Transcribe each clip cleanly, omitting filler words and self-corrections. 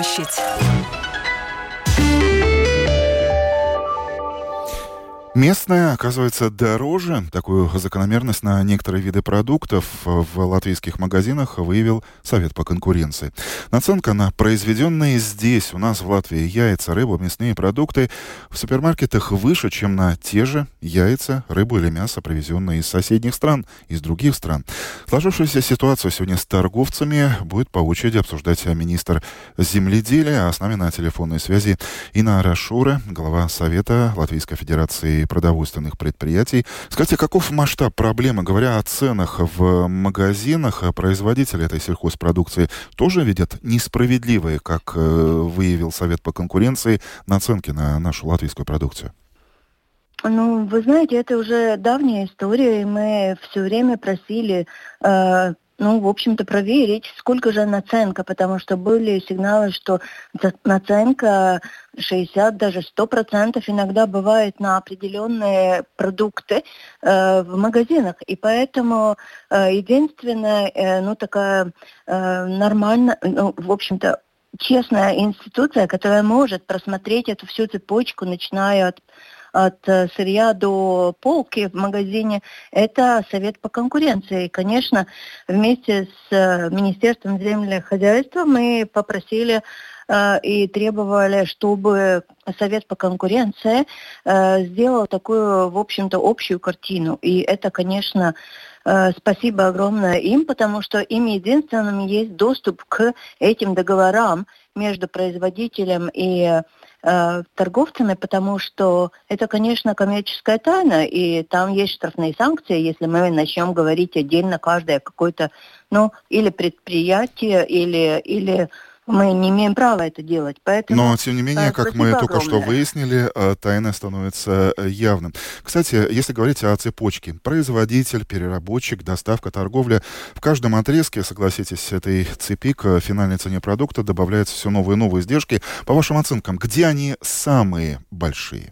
площадь. Местное, оказывается, дороже. Такую закономерность на некоторые виды продуктов в латвийских магазинах выявил Совет по конкуренции. Наценка на произведенные здесь, у нас в Латвии, яйца, рыбу, мясные продукты в супермаркетах выше, чем на те же яйца, рыбу или мясо, привезенные из соседних стран, из других стран. Сложившуюся ситуацию сегодня с торговцами будет по очереди обсуждать министр земледелия, а с нами на телефонной связи Инна Арашура, глава Совета Латвийской Федерации продовольственных предприятий. Скажите, каков масштаб проблемы? Говоря о ценах в магазинах, производители этой сельхозпродукции тоже видят несправедливые, как выявил Совет по конкуренции, наценки на нашу латвийскую продукцию? Ну, вы знаете, это уже давняя история, и мы все время просили, в общем-то, проверить, сколько же наценка, потому что были сигналы, что наценка 60, даже 100% иногда бывает на определенные продукты в магазинах. И поэтому единственная, такая нормальная, в общем-то, честная институция, которая может просмотреть эту всю цепочку, начиная от сырья до полки в магазине, это Совет по конкуренции. И, конечно, вместе с Министерством земельного хозяйства мы попросили и требовали, чтобы Совет по конкуренции сделал такую, в общем-то, общую картину. И это, конечно, спасибо огромное им, потому что им единственным есть доступ к этим договорам между производителем и торговцами, потому что это, конечно, коммерческая тайна, и там есть штрафные санкции, если мы начнем говорить отдельно каждое какое-то, или предприятие, или мы не имеем права это делать. Поэтому, но, тем не менее, как мы только что выяснили, тайна становится явным. Кстати, если говорить о цепочке, производитель, переработчик, доставка, торговля, в каждом отрезке, согласитесь, этой цепи к финальной цене продукта добавляются все новые и новые издержки. По вашим оценкам, где они самые большие?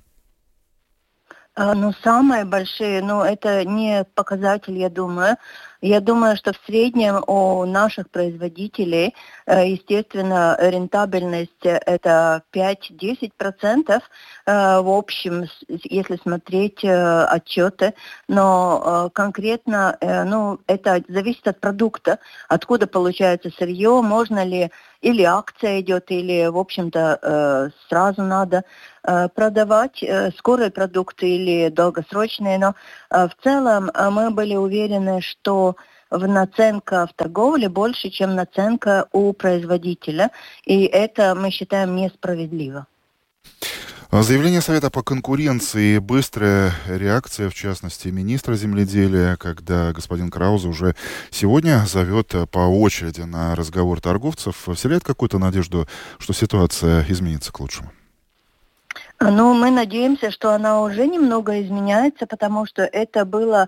Самые большие, это не показатель, я думаю. Я думаю, что в среднем у наших производителей, естественно, рентабельность это 5-10% в общем, если смотреть отчеты. Но конкретно, это зависит от продукта, откуда получается сырье, можно ли, или акция идет, или, в общем-то, сразу надо продавать скорые продукты или долгосрочные. Но в целом мы были уверены, что наценка в торговле больше, чем наценка у производителя. И это мы считаем несправедливо. Заявление Совета по конкуренции и быстрая реакция, в частности, министра земледелия, когда господин Краузе уже сегодня зовет по очереди на разговор торговцев, вселяет какую-то надежду, что ситуация изменится к лучшему? Мы надеемся, что она уже немного изменяется, потому что это было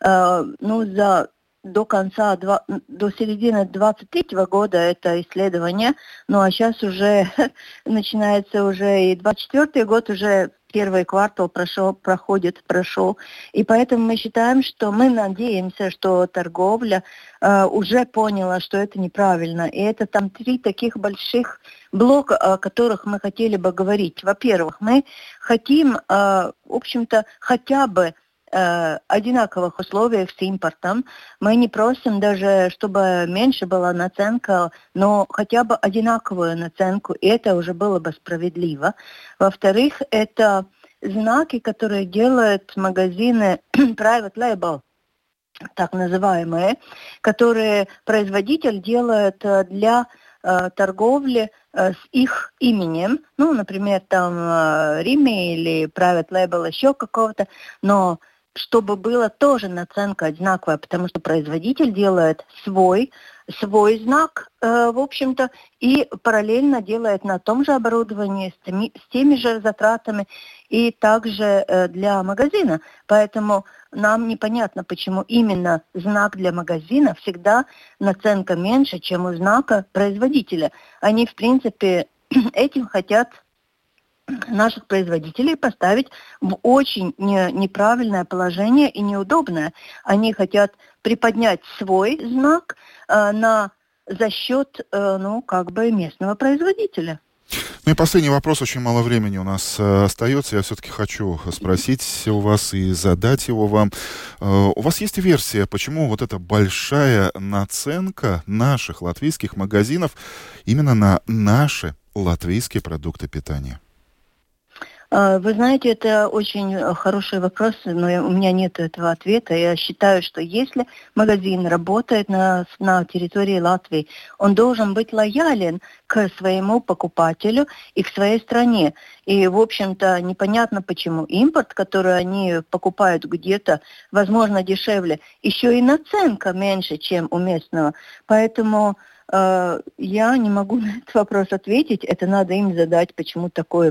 до середины 2023 года это исследование, а сейчас уже начинается уже и 2024 год, уже первый квартал прошел, и поэтому мы считаем, что мы надеемся, что торговля уже поняла, что это неправильно, и это там 3 таких больших блока, о которых мы хотели бы говорить. Во-первых, мы хотим, в общем-то, хотя бы одинаковых условиях с импортом. Мы не просим даже, чтобы меньше была наценка, но хотя бы одинаковую наценку, и это уже было бы справедливо. Во-вторых, это знаки, которые делают магазины private label, так называемые, которые производитель делает для торговли с их именем, например, там Rimi или private label еще какого-то, но чтобы была тоже наценка одинаковая, потому что производитель делает свой знак, в общем-то, и параллельно делает на том же оборудовании, с теми же затратами, и также для магазина. Поэтому нам непонятно, почему именно знак для магазина всегда наценка меньше, чем у знака производителя. Они, в принципе, этим хотят наших производителей поставить в очень неправильное положение и неудобное. Они хотят приподнять свой знак на за счет, местного производителя. Ну и последний вопрос, очень мало времени у нас остается. Я все-таки хочу спросить у вас и задать его вам. У вас есть версия, почему вот эта большая наценка наших латвийских магазинов именно на наши латвийские продукты питания? Вы знаете, это очень хороший вопрос, но у меня нет этого ответа. Я считаю, что если магазин работает на территории Латвии, он должен быть лоялен к своему покупателю и к своей стране. И, в общем-то, непонятно почему импорт, который они покупают где-то, возможно, дешевле, еще и наценка меньше, чем у местного. Поэтому я не могу на этот вопрос ответить. Это надо им задать, почему такое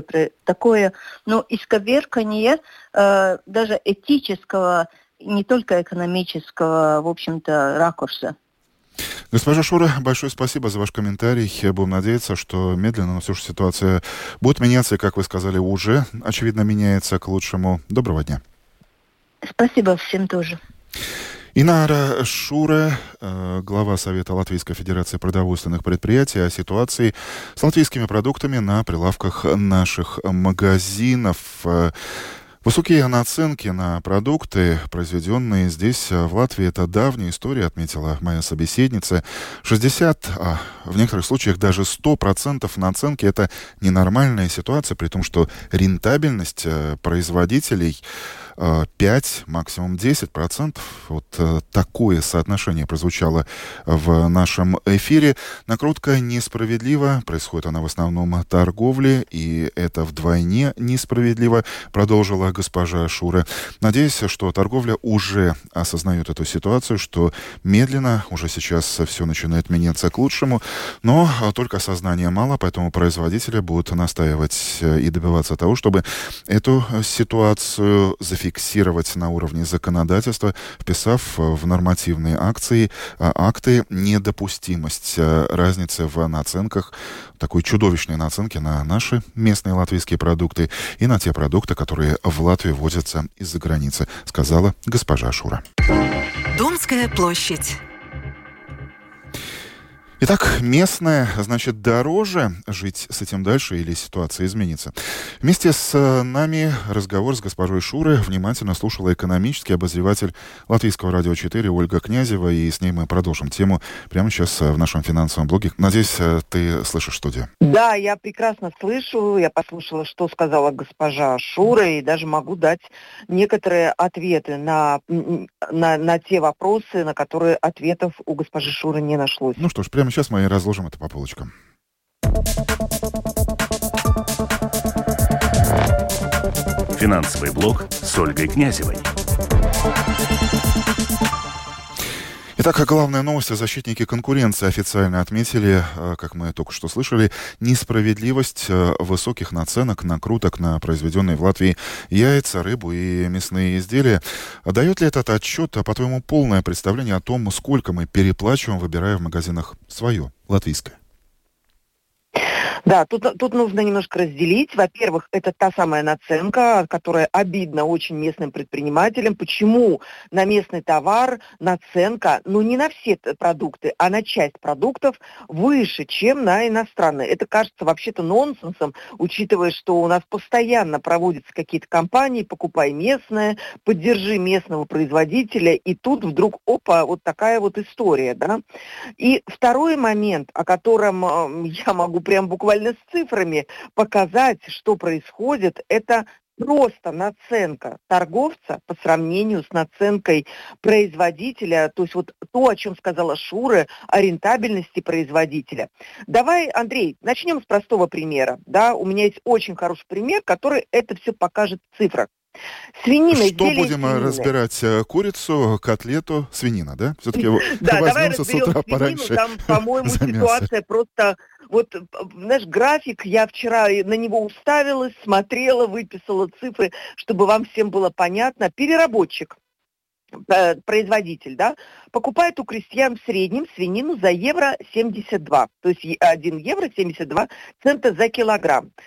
исковерканье даже этического, не только экономического, в общем-то, ракурса. Госпожа Шура, большое спасибо за ваш комментарий. Будем надеяться, что медленно, но все же ситуация будет меняться, и, как вы сказали, уже, очевидно, меняется к лучшему. Доброго дня. Спасибо всем тоже. Инара Шура, глава Совета Латвийской Федерации продовольственных предприятий, о ситуации с латвийскими продуктами на прилавках наших магазинов. Высокие наценки на продукты, произведенные здесь, в Латвии, это давняя история, отметила моя собеседница. 60, а в некоторых случаях даже 100% наценки – это ненормальная ситуация, при том, что рентабельность производителей 5, максимум 10%. Вот такое соотношение прозвучало в нашем эфире. Накрутка несправедлива. Происходит она в основном торговле, и это вдвойне несправедливо, продолжила госпожа Шура. Надеюсь, что торговля уже осознает эту ситуацию, что медленно уже сейчас все начинает меняться к лучшему, но только осознания мало, поэтому производители будут настаивать и добиваться того, чтобы эту ситуацию зафиксировать на уровне законодательства, вписав в нормативные акты недопустимость разницы в наценках, такой чудовищной наценки на наши местные латвийские продукты и на те продукты, которые в Латвии возятся из-за границы, сказала госпожа Шура. Домская площадь. Итак, местное, значит, дороже. Жить с этим дальше или ситуация изменится? Вместе с нами разговор с госпожой Шурой внимательно слушала экономический обозреватель Латвийского радио 4 Ольга Князева, и с ней мы продолжим тему прямо сейчас в нашем финансовом блоге. Надеюсь, ты слышишь студию. Да, я прекрасно слышу. Я послушала, что сказала госпожа Шура, и даже могу дать некоторые ответы на те вопросы, на которые ответов у госпожи Шуры не нашлось. Ну что ж, прямо сейчас мы и разложим это по полочкам. Финансовый блог с Ольгой Князевой. Итак, главная новость. Защитники конкуренции официально отметили, как мы только что слышали, несправедливость высоких наценок, накруток на произведенные в Латвии яйца, рыбу и мясные изделия. Дает ли этот отчет, по-твоему, полное представление о том, сколько мы переплачиваем, выбирая в магазинах свое, латвийское? Да, тут нужно немножко разделить. Во-первых, это та самая наценка, которая обидна очень местным предпринимателям. Почему на местный товар наценка, не на все продукты, а на часть продуктов выше, чем на иностранные? Это кажется вообще-то нонсенсом, учитывая, что у нас постоянно проводятся какие-то кампании «Покупай местное», «Поддержи местного производителя», и тут вдруг, вот такая вот история, да? И второй момент, о котором я могу прям буквально с цифрами показать, что происходит, это просто наценка торговца по сравнению с наценкой производителя, то есть вот то, о чем сказала Шура, о рентабельности производителя. Давай, Андрей, начнем с простого примера. Да? У меня есть очень хороший пример, который это все покажет в цифрах. Свинина, что будем разбирать? Курицу, котлету, свинина, да? Все-таки да, давай возьмемся разберем с утра свинину, пораньше. там, по-моему, ситуация просто... Вот, знаешь, график, я вчера на него уставилась, смотрела, выписала цифры, чтобы вам всем было понятно. Переработчик, производитель, да, покупает у крестьян в среднем свинину за евро 72, то есть 1 евро 72 цента за килограмм.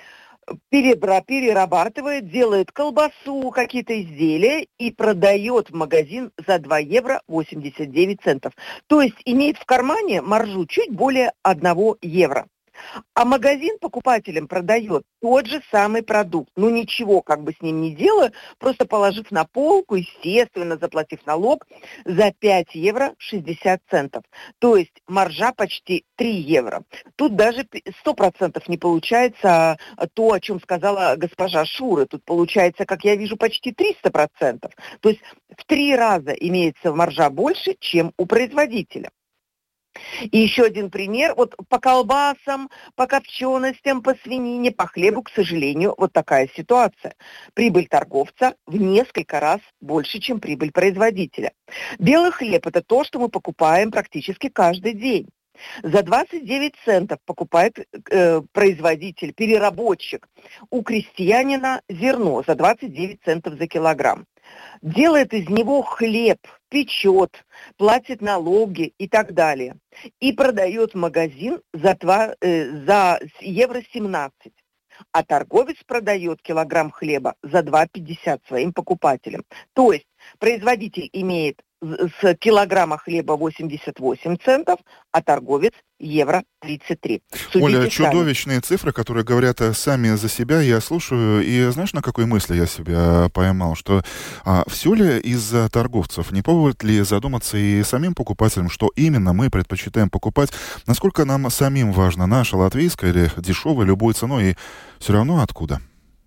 перерабатывает, делает колбасу, какие-то изделия и продает в магазин за 2 евро 89 центов. То есть имеет в кармане маржу чуть более 1 евро. А магазин покупателям продает тот же самый продукт. Ну ничего как бы с ним не делая, просто положив на полку, естественно, заплатив налог, за 5 евро 60 центов. То есть маржа почти 3 евро. Тут даже 100% не получается то, о чем сказала госпожа Шура. Тут получается, как я вижу, почти 300%. То есть в 3 раза имеется маржа больше, чем у производителя. И еще один пример. Вот по колбасам, по копченостям, по свинине, по хлебу, к сожалению, вот такая ситуация. Прибыль торговца в несколько раз больше, чем прибыль производителя. Белый хлеб – это то, что мы покупаем практически каждый день. За 29 центов покупает производитель, переработчик у крестьянина зерно за 29 центов за килограмм. Делает из него хлеб, печет, платит налоги и так далее. И продает в магазин за евро 17. А торговец продает килограмм хлеба за 2,50 своим покупателям. То есть производитель имеет с килограмма хлеба 88 центов, а торговец евро 33. Судите Оля, сами. чудовищные цифры, которые говорят сами за себя, я слушаю, и знаешь, на какой мысли я себя поймал? Что все ли из-за торговцев? Не повод ли задуматься и самим покупателям, что именно мы предпочитаем покупать? Насколько нам самим важно наша латвийская или дешевая любой ценой, и все равно откуда?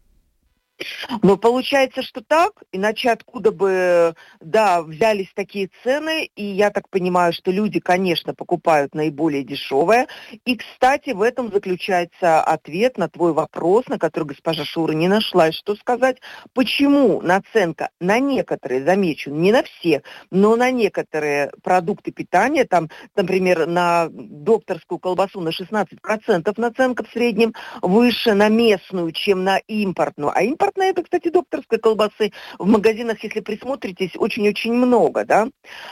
Но получается, что так, иначе откуда бы, взялись такие цены, и я так понимаю, что люди, конечно, покупают наиболее дешевое. И, кстати, в этом заключается ответ на твой вопрос, на который госпожа Шура не нашла, что сказать, почему наценка на некоторые, замечу, не на все, но на некоторые продукты питания, там, например, на докторскую колбасу на 16% наценка в среднем выше на местную, чем на импортную. А импортная, это, кстати, докторской колбасы в магазинах, если присмотритесь, очень-очень много, да.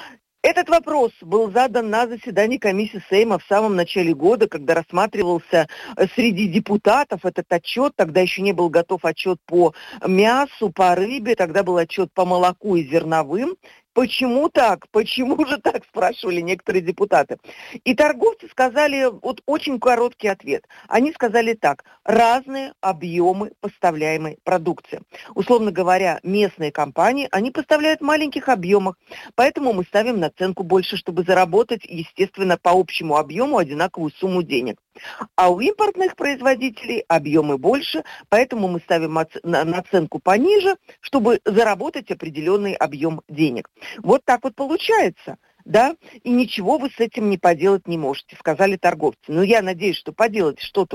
Этот вопрос был задан на заседании комиссии Сейма в самом начале года, когда рассматривался среди депутатов этот отчет. Тогда еще не был готов отчет по мясу, по рыбе, тогда был отчет по молоку и зерновым. Почему так? Почему же так, спрашивали некоторые депутаты. И торговцы сказали вот очень короткий ответ. Они сказали так: разные объемы поставляемой продукции. Условно говоря, местные компании, они поставляют в маленьких объемах, поэтому мы ставим наценку больше, чтобы заработать, естественно, по общему объему одинаковую сумму денег. А у импортных производителей объемы больше, поэтому мы ставим наценку пониже, чтобы заработать определенный объем денег. Вот так вот получается, да, и ничего вы с этим не поделать не можете, сказали торговцы. Но я надеюсь, что поделать что-то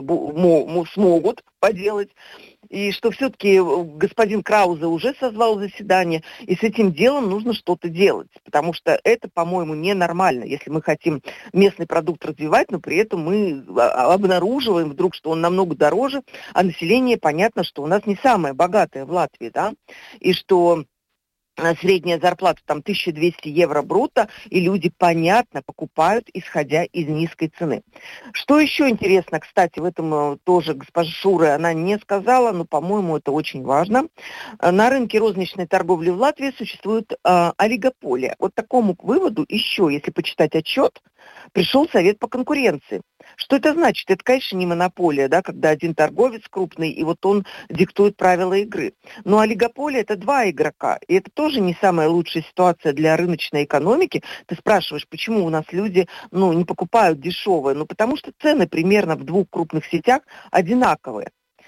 смогут поделать, и что все-таки господин Краузе уже созвал заседание, и с этим делом нужно что-то делать, потому что это, по-моему, ненормально, если мы хотим местный продукт развивать, но при этом мы обнаруживаем вдруг, что он намного дороже, а население, понятно, что у нас не самое богатое в Латвии, да, и что средняя зарплата там 1200 евро брутто, и люди, понятно, покупают, исходя из низкой цены. Что еще интересно, кстати, в этом тоже госпожа Шура, она не сказала, но, по-моему, это очень важно. На рынке розничной торговли в Латвии существует олигополия. Вот такому выводу еще, если почитать отчет, пришел Совет по конкуренции. Что это значит? Это, конечно, не монополия, да, когда один торговец крупный, и вот он диктует правила игры. Но олигополия – это 2 игрока, и это тоже не самая лучшая ситуация для рыночной экономики. Ты спрашиваешь, почему у нас люди, не покупают дешевое? Потому что цены примерно в 2 крупных сетях одинаковые.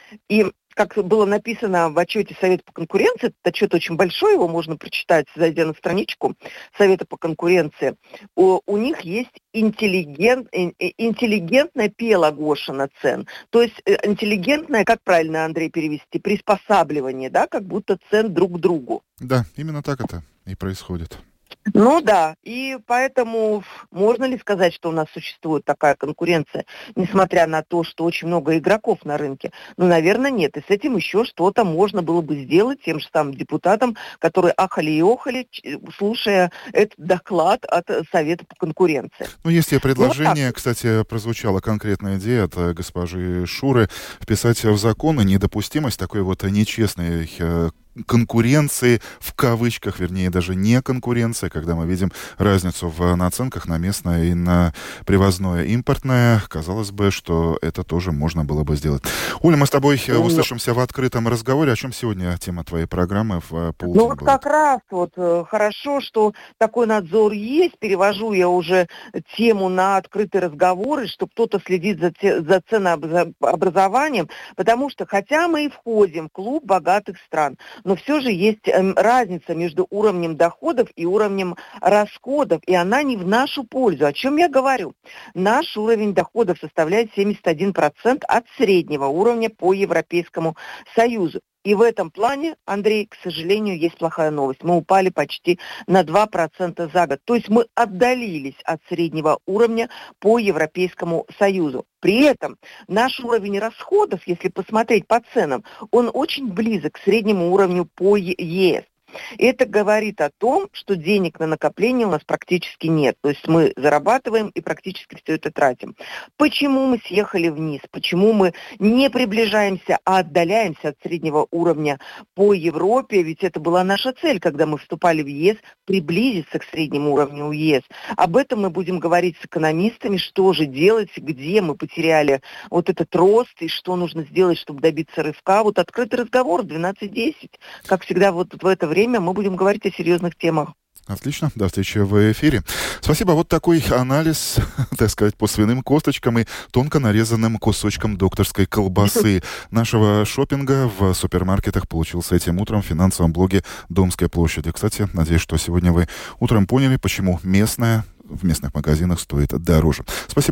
И как было написано в отчете Совета по конкуренции, этот отчет очень большой, его можно прочитать, зайдя на страничку Совета по конкуренции, у них есть интеллигентная пелагошина цен. То есть интеллигентное, как правильно, Андрей, перевести, приспосабливание, да, как будто цен друг к другу. Да, именно так это и происходит. Ну да, и поэтому можно ли сказать, что у нас существует такая конкуренция, несмотря на то, что очень много игроков на рынке? Ну, наверное, нет. И с этим еще что-то можно было бы сделать тем же самым депутатам, которые ахали и охали, слушая этот доклад от Совета по конкуренции. Ну, есть и предложение, вот кстати, прозвучала конкретная идея от госпожи Шуры, вписать в закон недопустимость такой вот нечестной конкуренции, в кавычках, вернее, даже не конкуренция, когда мы видим разницу в наценках на местное и на привозное импортное. Казалось бы, что это тоже можно было бы сделать. Оля, мы с тобой услышимся в открытом разговоре. О чем сегодня тема твоей программы в полдень Ну вот будет? как раз вот хорошо, что такой надзор есть. Перевожу я уже тему на открытый разговор, и что кто-то следит за ценообразованием, потому что хотя мы и входим в клуб богатых стран, но все же есть разница между уровнем доходов и уровнем расходов, и она не в нашу пользу. О чем я говорю? Наш уровень доходов составляет 71% от среднего уровня по Европейскому Союзу. И в этом плане, Андрей, к сожалению, есть плохая новость. Мы упали почти на 2% за год. То есть мы отдалились от среднего уровня по Европейскому Союзу. При этом наш уровень расходов, если посмотреть по ценам, он очень близок к среднему уровню по ЕС. Это говорит о том, что денег на накопление у нас практически нет. То есть мы зарабатываем и практически все это тратим. Почему мы съехали вниз? Почему мы не приближаемся, а отдаляемся от среднего уровня по Европе? Ведь это была наша цель, когда мы вступали в ЕС, приблизиться к среднему уровню ЕС. Об этом мы будем говорить с экономистами, что же делать, где мы потеряли вот этот рост и что нужно сделать, чтобы добиться рывка. Вот открытый разговор 12:10. Как всегда, вот в это время мы будем говорить о серьезных темах. Отлично, до встречи в эфире. Спасибо. Вот такой анализ, так сказать, по свиным косточкам и тонко нарезанным кусочкам докторской колбасы нашего шопинга в супермаркетах получился этим утром в финансовом блоге «Домская площадь». Кстати, надеюсь, что сегодня вы утром поняли, почему местное в местных магазинах стоит дороже. Спасибо.